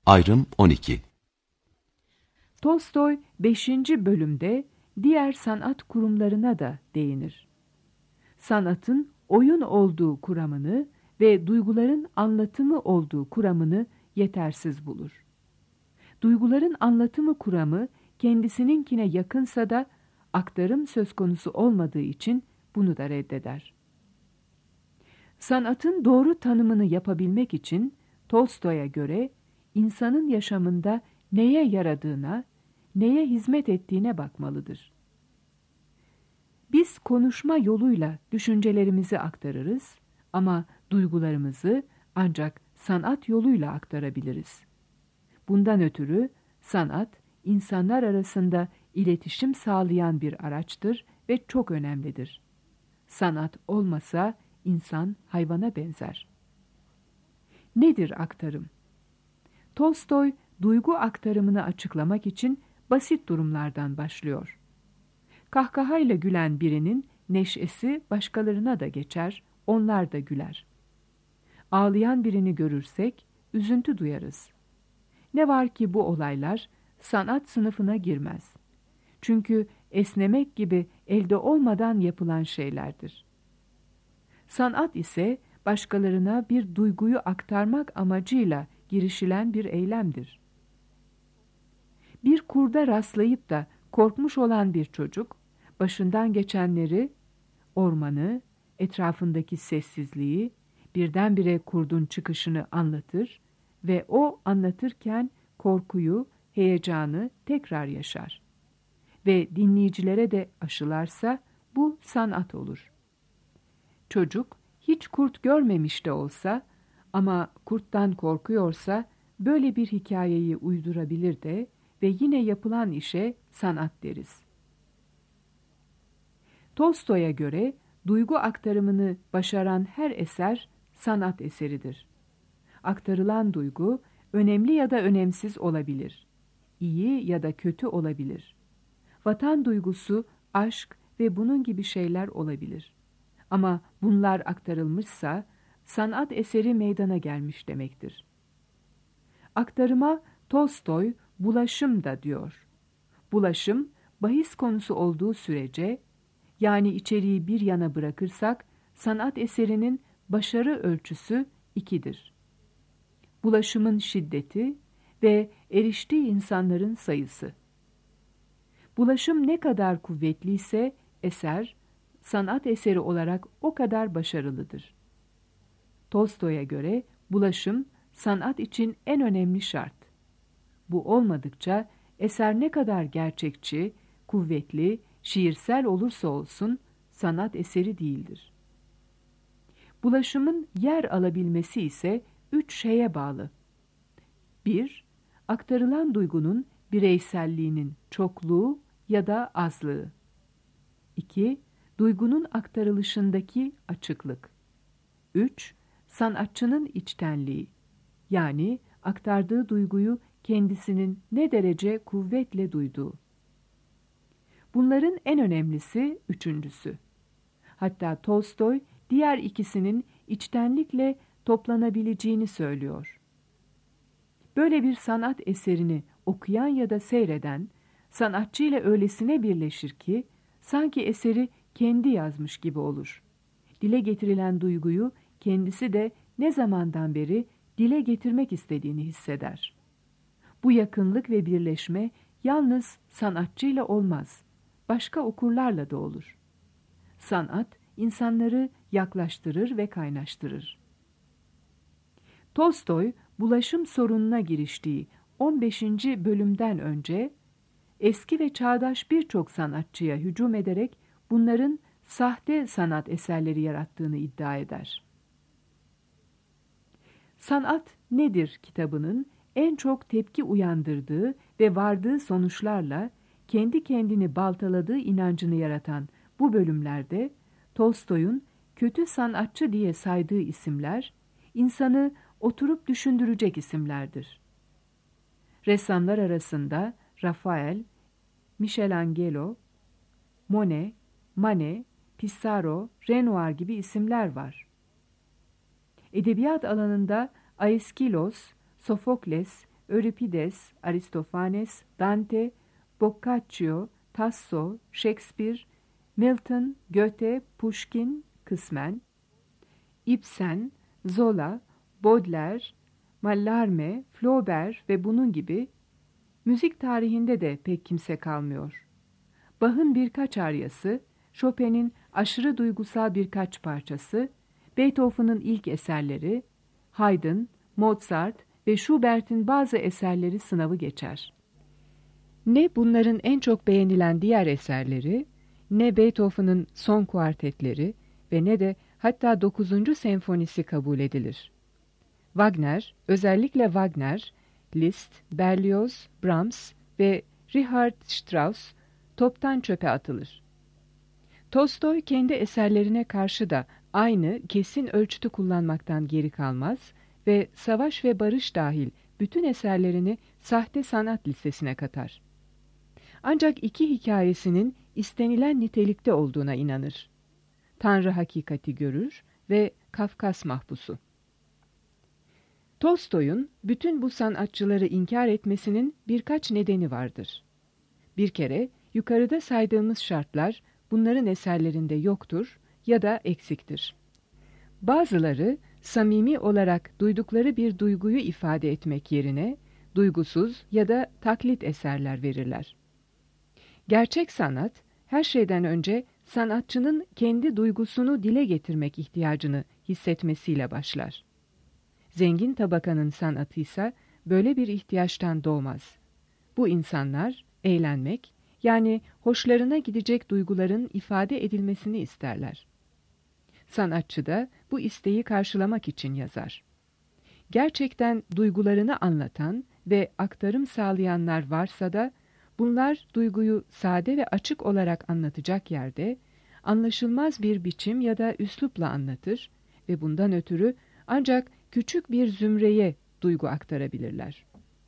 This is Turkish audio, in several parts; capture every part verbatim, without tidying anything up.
Ayrım on iki. Tolstoy beşinci bölümde diğer sanat kurumlarına da değinir. Sanatın oyun olduğu kuramını ve duyguların anlatımı olduğu kuramını yetersiz bulur. Duyguların anlatımı kuramı kendisininkine yakınsa da aktarım söz konusu olmadığı için bunu da reddeder. Sanatın doğru tanımını yapabilmek için Tolstoy'a göre insanın yaşamında neye yaradığına, neye hizmet ettiğine bakmalıdır. Biz konuşma yoluyla düşüncelerimizi aktarırız ama duygularımızı ancak sanat yoluyla aktarabiliriz. Bundan ötürü sanat, insanlar arasında iletişim sağlayan bir araçtır ve çok önemlidir. Sanat olmasa insan hayvana benzer. Nedir aktarım? Tolstoy, duygu aktarımını açıklamak için basit durumlardan başlıyor. Kahkahayla gülen birinin neşesi başkalarına da geçer, onlar da güler. Ağlayan birini görürsek üzüntü duyarız. Ne var ki bu olaylar sanat sınıfına girmez. Çünkü esnemek gibi elde olmadan yapılan şeylerdir. Sanat ise başkalarına bir duyguyu aktarmak amacıyla girişilen bir eylemdir. Bir kurda rastlayıp da korkmuş olan bir çocuk, başından geçenleri, ormanı, etrafındaki sessizliği, birdenbire kurdun çıkışını anlatır ve o anlatırken korkuyu, heyecanı tekrar yaşar. Ve dinleyicilere de aşılarsa bu sanat olur. Çocuk hiç kurt görmemiş de olsa ama kurttan korkuyorsa böyle bir hikayeyi uydurabilir de ve yine yapılan işe sanat deriz. Tolstoy'a göre duygu aktarımını başaran her eser sanat eseridir. Aktarılan duygu önemli ya da önemsiz olabilir. İyi ya da kötü olabilir. Vatan duygusu, aşk ve bunun gibi şeyler olabilir. Ama bunlar aktarılmışsa sanat eseri meydana gelmiş demektir. Aktarıma Tolstoy bulaşım da diyor. Bulaşım bahis konusu olduğu sürece, yani içeriği bir yana bırakırsak sanat eserinin başarı ölçüsü ikidir. Bulaşımın şiddeti ve eriştiği insanların sayısı. Bulaşım ne kadar kuvvetliyse eser, sanat eseri olarak o kadar başarılıdır. Tolstoy'a göre bulaşım sanat için en önemli şart. Bu olmadıkça eser ne kadar gerçekçi, kuvvetli, şiirsel olursa olsun sanat eseri değildir. Bulaşımın yer alabilmesi ise üç şeye bağlı. bir Aktarılan duygunun bireyselliğinin çokluğu ya da azlığı. iki Duygunun aktarılışındaki açıklık. üç Sanatçının içtenliği, yani aktardığı duyguyu kendisinin ne derece kuvvetle duyduğu. Bunların en önemlisi üçüncüsü. Hatta Tolstoy diğer ikisinin içtenlikle toplanabileceğini söylüyor. Böyle bir sanat eserini okuyan ya da seyreden, sanatçıyla öylesine birleşir ki, sanki eseri kendi yazmış gibi olur. Dile getirilen duyguyu kendisi de ne zamandan beri dile getirmek istediğini hisseder. Bu yakınlık ve birleşme yalnız sanatçıyla olmaz, başka okurlarla da olur. Sanat, insanları yaklaştırır ve kaynaştırır. Tolstoy, bulaşım sorununa giriştiği on beşinci bölümden önce, eski ve çağdaş birçok sanatçıya hücum ederek bunların sahte sanat eserleri yarattığını iddia eder. Sanat Nedir kitabının en çok tepki uyandırdığı ve vardığı sonuçlarla kendi kendini baltaladığı inancını yaratan bu bölümlerde Tolstoy'un kötü sanatçı diye saydığı isimler, insanı oturup düşündürecek isimlerdir. Ressamlar arasında Rafael, Michelangelo, Monet, Manet, Pissarro, Renoir gibi isimler var. Edebiyat alanında Aeschylus, Sofokles, Euripides, Aristofanes, Dante, Boccaccio, Tasso, Shakespeare, Milton, Goethe, Pushkin kısmen, Ibsen, Zola, Baudelaire, Mallarmé, Flaubert ve bunun gibi müzik tarihinde de pek kimse kalmıyor. Bach'ın birkaç aryası, Chopin'in aşırı duygusal birkaç parçası, Beethoven'ın ilk eserleri, Haydn, Mozart ve Schubert'in bazı eserleri sınavı geçer. Ne bunların en çok beğenilen diğer eserleri, ne Beethoven'ın son kuartetleri ve ne de hatta dokuzuncu senfonisi kabul edilir. Wagner, özellikle Wagner, Liszt, Berlioz, Brahms ve Richard Strauss toptan çöpe atılır. Tolstoy kendi eserlerine karşı da aynı kesin ölçütü kullanmaktan geri kalmaz ve Savaş ve Barış dahil bütün eserlerini sahte sanat listesine katar. Ancak iki hikayesinin istenilen nitelikte olduğuna inanır. Tanrı hakikati görür ve Kafkas mahpusu. Tolstoy'un bütün bu sanatçıları inkar etmesinin birkaç nedeni vardır. Bir kere yukarıda saydığımız şartlar bunların eserlerinde yoktur ya da eksiktir. Bazıları samimi olarak duydukları bir duyguyu ifade etmek yerine duygusuz ya da taklit eserler verirler. Gerçek sanat, her şeyden önce sanatçının kendi duygusunu dile getirmek ihtiyacını hissetmesiyle başlar. Zengin tabakanın sanatı ise böyle bir ihtiyaçtan doğmaz. Bu insanlar eğlenmek, yani hoşlarına gidecek duyguların ifade edilmesini isterler. Sanatçı da bu isteği karşılamak için yazar. Gerçekten duygularını anlatan ve aktarım sağlayanlar varsa da, bunlar duyguyu sade ve açık olarak anlatacak yerde, anlaşılmaz bir biçim ya da üslupla anlatır ve bundan ötürü ancak küçük bir zümreye duygu aktarabilirler.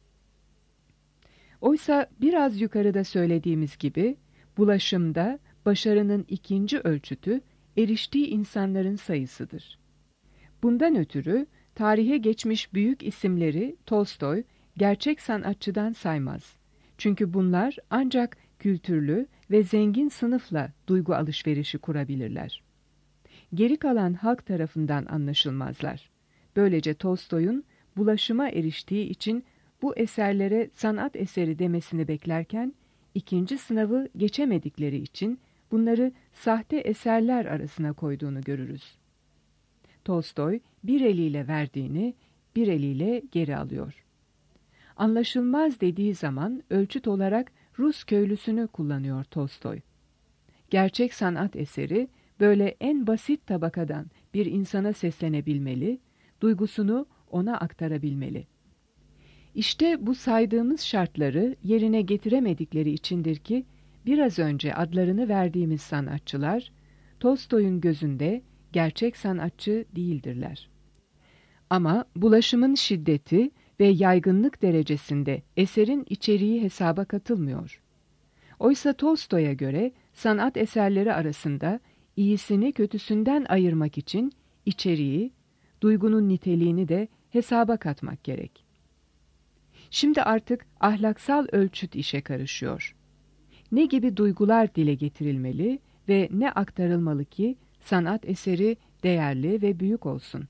Oysa biraz yukarıda söylediğimiz gibi, bulaşımda başarının ikinci ölçütü, eriştiği insanların sayısıdır. Bundan ötürü, tarihe geçmiş büyük isimleri Tolstoy, gerçek sanatçıdan saymaz. Çünkü bunlar ancak kültürlü ve zengin sınıfla duygu alışverişi kurabilirler. Geri kalan halk tarafından anlaşılmazlar. Böylece Tolstoy'un bulaşıma eriştiği için bu eserlere sanat eseri demesini beklerken, ikinci sınavı geçemedikleri için bunları sahte eserler arasına koyduğunu görürüz. Tolstoy bir eliyle verdiğini bir eliyle geri alıyor. Anlaşılmaz dediği zaman ölçüt olarak Rus köylüsünü kullanıyor Tolstoy. Gerçek sanat eseri böyle en basit tabakadan bir insana seslenebilmeli, duygusunu ona aktarabilmeli. İşte bu saydığımız şartları yerine getiremedikleri içindir ki, biraz önce adlarını verdiğimiz sanatçılar, Tolstoy'un gözünde gerçek sanatçı değildirler. Ama bulaşımın şiddeti ve yaygınlık derecesinde eserin içeriği hesaba katılmıyor. Oysa Tolstoy'a göre sanat eserleri arasında iyisini kötüsünden ayırmak için içeriği, duygunun niteliğini de hesaba katmak gerek. Şimdi artık ahlaksal ölçüt işe karışıyor. Ne gibi duygular dile getirilmeli ve ne aktarılmalı ki sanat eseri değerli ve büyük olsun?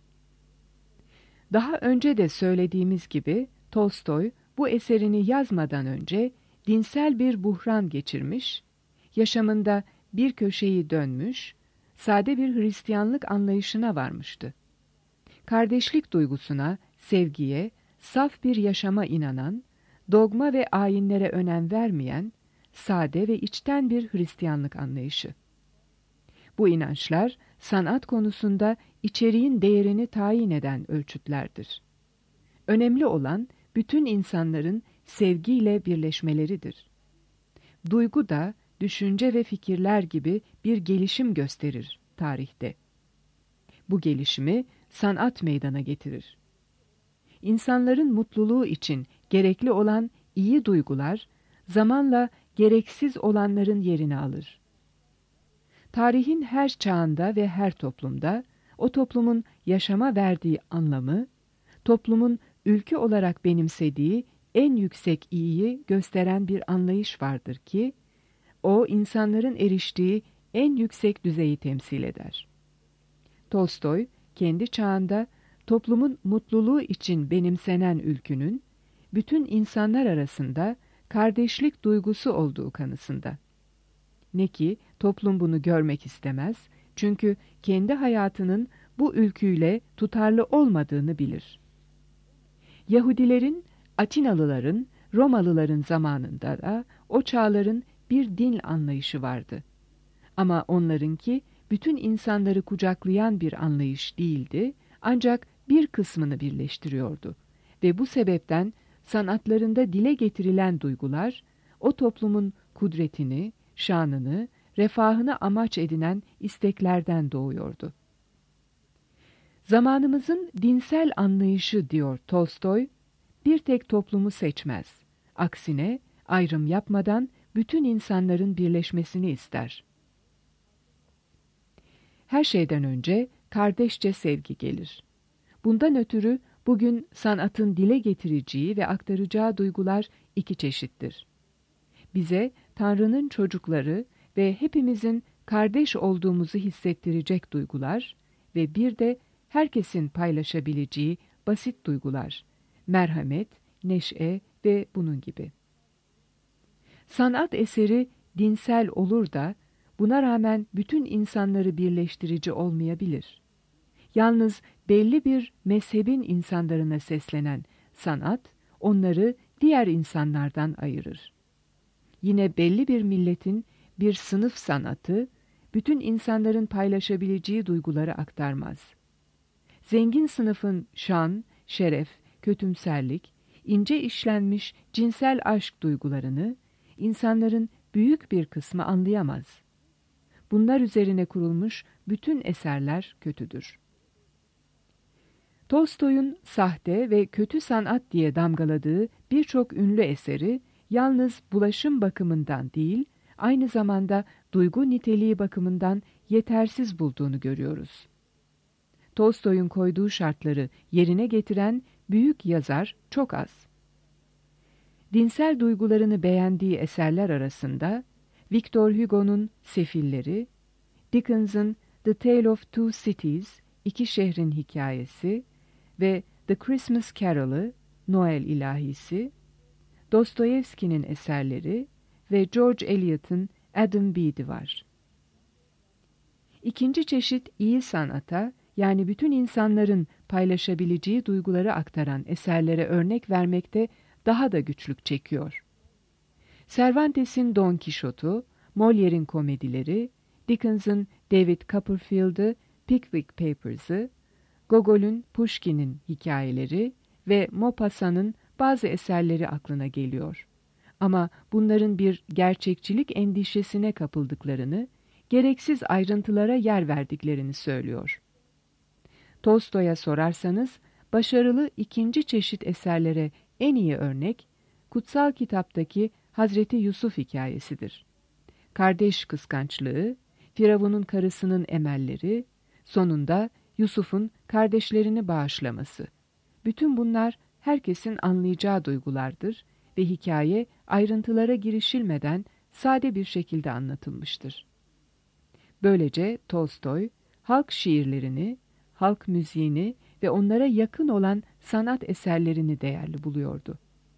Daha önce de söylediğimiz gibi Tolstoy bu eserini yazmadan önce dinsel bir buhran geçirmiş, yaşamında bir köşeyi dönmüş, sade bir Hristiyanlık anlayışına varmıştı. Kardeşlik duygusuna, sevgiye, saf bir yaşama inanan, dogma ve ayinlere önem vermeyen, sade ve içten bir Hristiyanlık anlayışı. Bu inançlar, sanat konusunda içeriğin değerini tayin eden ölçütlerdir. Önemli olan, bütün insanların sevgiyle birleşmeleridir. Duygu da, düşünce ve fikirler gibi bir gelişim gösterir tarihte. Bu gelişimi sanat meydana getirir. İnsanların mutluluğu için gerekli olan iyi duygular, zamanla gereksiz olanların yerini alır. Tarihin her çağında ve her toplumda, o toplumun yaşama verdiği anlamı, toplumun ülke olarak benimsediği en yüksek iyiyi gösteren bir anlayış vardır ki, o insanların eriştiği en yüksek düzeyi temsil eder. Tolstoy, kendi çağında toplumun mutluluğu için benimsenen ülkünün, bütün insanlar arasında kardeşlik duygusu olduğu kanısında. Ne ki toplum bunu görmek istemez, çünkü kendi hayatının bu ülküyle tutarlı olmadığını bilir. Yahudilerin, Atinalıların, Romalıların zamanında da o çağların bir din anlayışı vardı. Ama onlarınki bütün insanları kucaklayan bir anlayış değildi, ancak bir kısmını birleştiriyordu. Ve bu sebepten sanatlarında dile getirilen duygular, o toplumun kudretini, şanını, refahını amaç edinen isteklerden doğuyordu. Zamanımızın dinsel anlayışı, diyor Tolstoy, bir tek toplumu seçmez. Aksine ayrım yapmadan bütün insanların birleşmesini ister. Her şeyden önce kardeşçe sevgi gelir. Bundan ötürü bugün sanatın dile getireceği ve aktaracağı duygular iki çeşittir. Bize Tanrı'nın çocukları ve hepimizin kardeş olduğumuzu hissettirecek duygular ve bir de herkesin paylaşabileceği basit duygular, merhamet, neşe ve bunun gibi. Sanat eseri dinsel olur da buna rağmen bütün insanları birleştirici olmayabilir. Yalnız belli bir mezhebin insanlarına seslenen sanat onları diğer insanlardan ayırır. Yine belli bir milletin bir sınıf sanatı bütün insanların paylaşabileceği duyguları aktarmaz. Zengin sınıfın şan, şeref, kötümserlik, ince işlenmiş cinsel aşk duygularını insanların büyük bir kısmı anlayamaz. Bunlar üzerine kurulmuş bütün eserler kötüdür. Tolstoy'un sahte ve kötü sanat diye damgaladığı birçok ünlü eseri yalnız bulaşım bakımından değil, aynı zamanda duygu niteliği bakımından yetersiz bulduğunu görüyoruz. Tolstoy'un koyduğu şartları yerine getiren büyük yazar çok az. Dinsel duygularını beğendiği eserler arasında Victor Hugo'nun Sefilleri, Dickens'ın The Tale of Two Cities, İki Şehrin Hikayesi ve The Christmas Carol'ı, Noel İlahisi, Dostoyevski'nin eserleri ve George Eliot'un Adam Bede'i var. İkinci çeşit iyi sanata, yani bütün insanların paylaşabileceği duyguları aktaran eserlere örnek vermekte daha da güçlük çekiyor. Cervantes'in Don Quixote'u, Molière'in komedileri, Dickens'ın David Copperfield'ı, Pickwick Papers'ı, Gogol'ün Pushkin'in hikayeleri ve Maupassant'ın bazı eserleri aklına geliyor. Ama bunların bir gerçekçilik endişesine kapıldıklarını, gereksiz ayrıntılara yer verdiklerini söylüyor. Tolstoy'a sorarsanız, başarılı ikinci çeşit eserlere en iyi örnek, Kutsal Kitap'taki Hazreti Yusuf hikayesidir. Kardeş kıskançlığı, Firavun'un karısının emelleri, sonunda Yusuf'un kardeşlerini bağışlaması. Bütün bunlar herkesin anlayacağı duygulardır ve hikaye ayrıntılara girişilmeden sade bir şekilde anlatılmıştır. Böylece Tolstoy, halk şiirlerini, halk müziğini ve onlara yakın olan sanat eserlerini değerli buluyordu.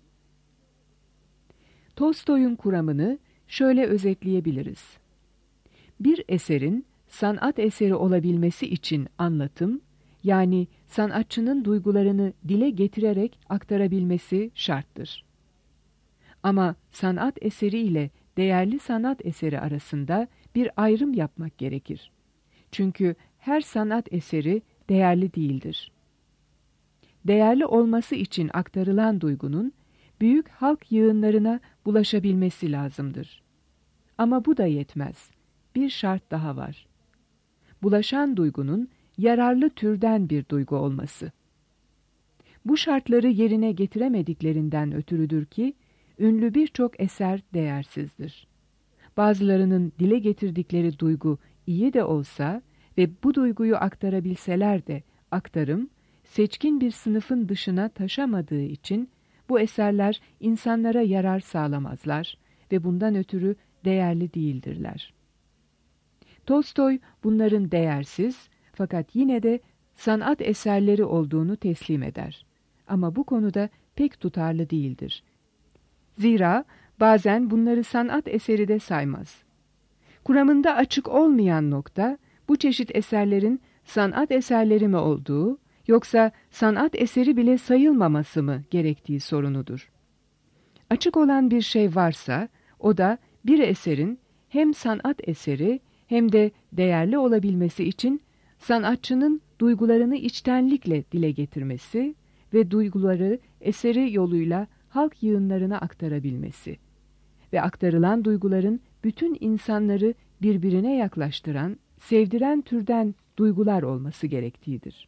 Tolstoy'un kuramını şöyle özetleyebiliriz. Bir eserin sanat eseri olabilmesi için anlatım, yani sanatçının duygularını dile getirerek aktarabilmesi şarttır. Ama sanat eseri ile değerli sanat eseri arasında bir ayrım yapmak gerekir. Çünkü her sanat eseri değerli değildir. Değerli olması için aktarılan duygunun büyük halk yığınlarına bulaşabilmesi lazımdır. Ama bu da yetmez. Bir şart daha var. Bulaşan duygunun yararlı türden bir duygu olması. Bu şartları yerine getiremediklerinden ötürüdür ki, ünlü birçok eser değersizdir. Bazılarının dile getirdikleri duygu iyi de olsa ve bu duyguyu aktarabilseler de aktarım, seçkin bir sınıfın dışına taşamadığı için bu eserler insanlara yarar sağlamazlar ve bundan ötürü değerli değildirler. Tolstoy bunların değersiz fakat yine de sanat eserleri olduğunu teslim eder. Ama bu konuda pek tutarlı değildir. Zira bazen bunları sanat eseri de saymaz. Kuramında açık olmayan nokta, bu çeşit eserlerin sanat eserleri mi olduğu, yoksa sanat eseri bile sayılmaması mı gerektiği sorunudur. Açık olan bir şey varsa, o da bir eserin hem sanat eseri hem de değerli olabilmesi için sanatçının duygularını içtenlikle dile getirmesi ve duyguları eseri yoluyla halk yığınlarına aktarabilmesi ve aktarılan duyguların bütün insanları birbirine yaklaştıran, sevdiren türden duygular olması gerektiğidir.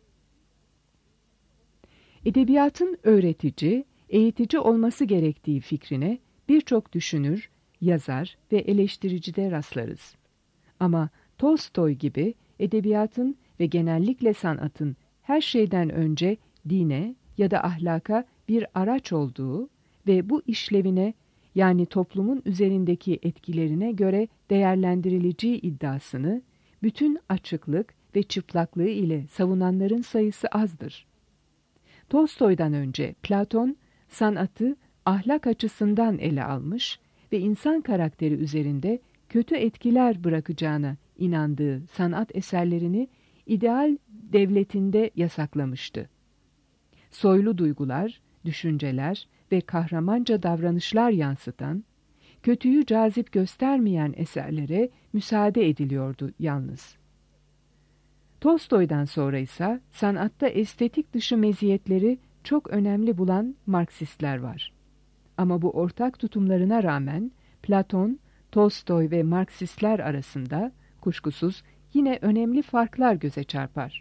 Edebiyatın öğretici, eğitici olması gerektiği fikrine birçok düşünür, yazar ve eleştirici de rastlarız. Ama Tolstoy gibi edebiyatın ve genellikle sanatın her şeyden önce dine ya da ahlaka bir araç olduğu ve bu işlevine yani toplumun üzerindeki etkilerine göre değerlendirileceği iddiasını bütün açıklık ve çıplaklığı ile savunanların sayısı azdır. Tolstoy'dan önce Platon sanatı ahlak açısından ele almış ve insan karakteri üzerinde kötü etkiler bırakacağına inandığı sanat eserlerini ideal devletinde yasaklamıştı. Soylu duygular, düşünceler ve kahramanca davranışlar yansıtan, kötüyü cazip göstermeyen eserlere müsaade ediliyordu yalnız. Tolstoy'dan sonra ise sanatta estetik dışı meziyetleri çok önemli bulan Marksistler var. Ama bu ortak tutumlarına rağmen Platon, Tolstoy ve Marksistler arasında kuşkusuz yine önemli farklar göze çarpar.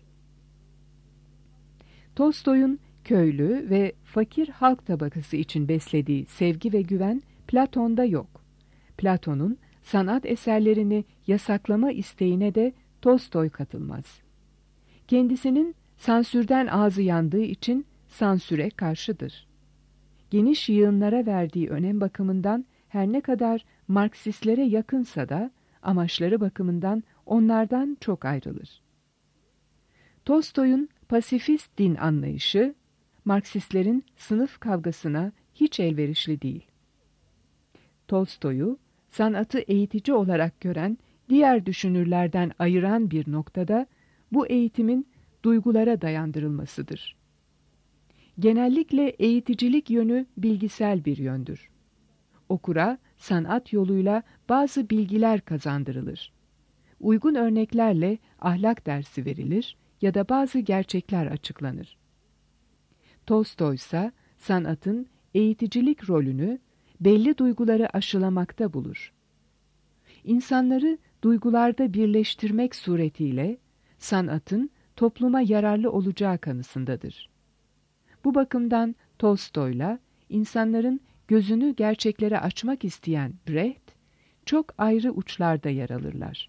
Tolstoy'un köylü ve fakir halk tabakası için beslediği sevgi ve güven Platon'da yok. Platon'un sanat eserlerini yasaklama isteğine de Tolstoy katılmaz. Kendisinin sansürden ağzı yandığı için sansüre karşıdır. Geniş yığınlara verdiği önem bakımından her ne kadar Marksistlere yakınsa da amaçları bakımından onlardan çok ayrılır. Tolstoy'un pasifist din anlayışı, Marksistlerin sınıf kavgasına hiç elverişli değil. Tolstoy'u sanatı eğitici olarak gören diğer düşünürlerden ayıran bir noktada bu eğitimin duygulara dayandırılmasıdır. Genellikle eğiticilik yönü bilgisel bir yöndür. Okura sanat yoluyla bazı bilgiler kazandırılır. Uygun örneklerle ahlak dersi verilir ya da bazı gerçekler açıklanır. Tolstoy ise sanatın eğiticilik rolünü belli duyguları aşılamakta bulur. İnsanları duygularda birleştirmek suretiyle sanatın topluma yararlı olacağı kanısındadır. Bu bakımdan Tolstoy'la insanların gözünü gerçeklere açmak isteyen Brecht çok ayrı uçlarda yer alırlar.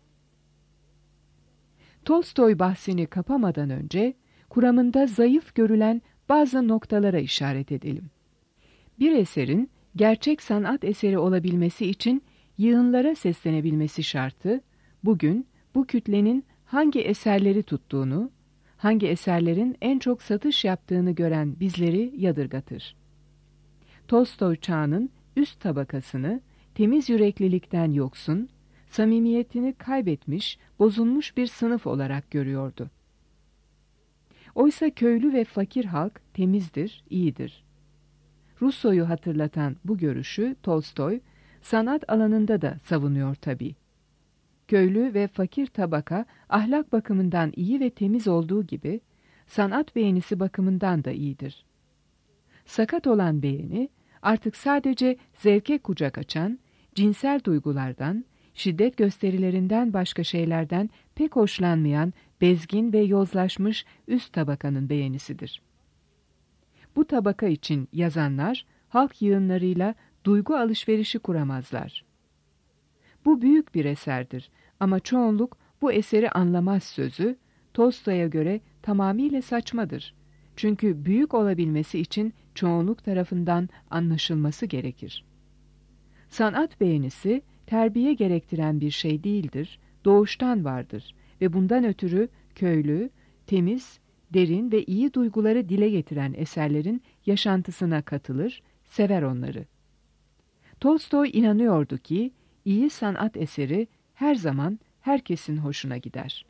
Tolstoy bahsini kapamadan önce kuramında zayıf görülen bazı noktalara işaret edelim. Bir eserin gerçek sanat eseri olabilmesi için yığınlara seslenebilmesi şartı, bugün bu kütlenin hangi eserleri tuttuğunu, hangi eserlerin en çok satış yaptığını gören bizleri yadırgatır. Tolstoy çağının üst tabakasını temiz yüreklilikten yoksun, samimiyetini kaybetmiş, bozulmuş bir sınıf olarak görüyordu. Oysa köylü ve fakir halk temizdir, iyidir. Rousseau'yu hatırlatan bu görüşü Tolstoy, sanat alanında da savunuyor tabii. Köylü ve fakir tabaka ahlak bakımından iyi ve temiz olduğu gibi, sanat beğenisi bakımından da iyidir. Sakat olan beğeni, artık sadece zevke kucak açan, cinsel duygulardan, şiddet gösterilerinden başka şeylerden pek hoşlanmayan, bezgin ve yozlaşmış üst tabakanın beğenisidir. Bu tabaka için yazanlar, halk yığınlarıyla duygu alışverişi kuramazlar. Bu büyük bir eserdir ama çoğunluk bu eseri anlamaz sözü, Tolstoy'a göre tamamıyla saçmadır Çünkü büyük olabilmesi için çoğunluk tarafından anlaşılması gerekir. Sanat beğenisi, terbiye gerektiren bir şey değildir, doğuştan vardır ve bundan ötürü köylü, temiz, derin ve iyi duyguları dile getiren eserlerin yaşantısına katılır, sever onları. Tolstoy inanıyordu ki, iyi sanat eseri her zaman herkesin hoşuna gider.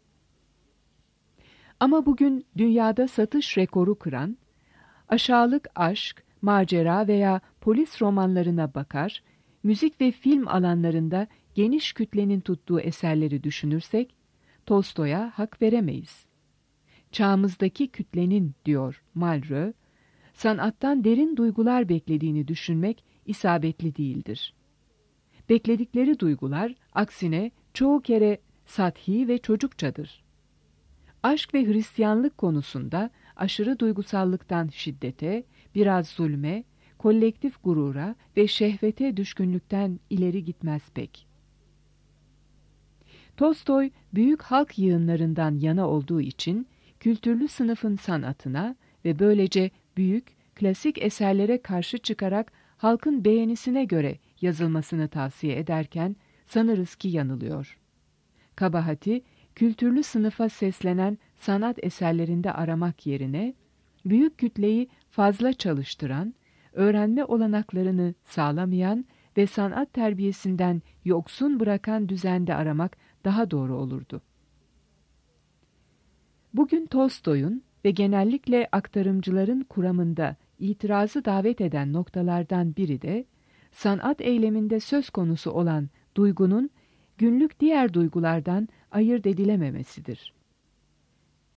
Ama bugün dünyada satış rekoru kıran, aşağılık aşk, macera veya polis romanlarına bakar, müzik ve film alanlarında geniş kütlenin tuttuğu eserleri düşünürsek, Tolstoy'a hak veremeyiz. Çağımızdaki kütlenin, diyor Malraux, sanattan derin duygular beklediğini düşünmek isabetli değildir. Bekledikleri duygular, aksine çoğu kere sathi ve çocukçadır. Aşk ve Hristiyanlık konusunda aşırı duygusallıktan şiddete, biraz zulme, kolektif gurura ve şehvete düşkünlükten ileri gitmez pek. Tolstoy, büyük halk yığınlarından yana olduğu için, kültürlü sınıfın sanatına ve böylece büyük, klasik eserlere karşı çıkarak halkın beğenisine göre yazılmasını tavsiye ederken, sanırız ki yanılıyor. Kabahati, kültürlü sınıfa seslenen sanat eserlerinde aramak yerine, büyük kütleyi fazla çalıştıran, öğrenme olanaklarını sağlamayan ve sanat terbiyesinden yoksun bırakan düzende aramak daha doğru olurdu. Bugün Tolstoy'un ve genellikle aktarımcıların kuramında itirazı davet eden noktalardan biri de, sanat eyleminde söz konusu olan duygunun günlük diğer duygulardan ayırt edilememesidir.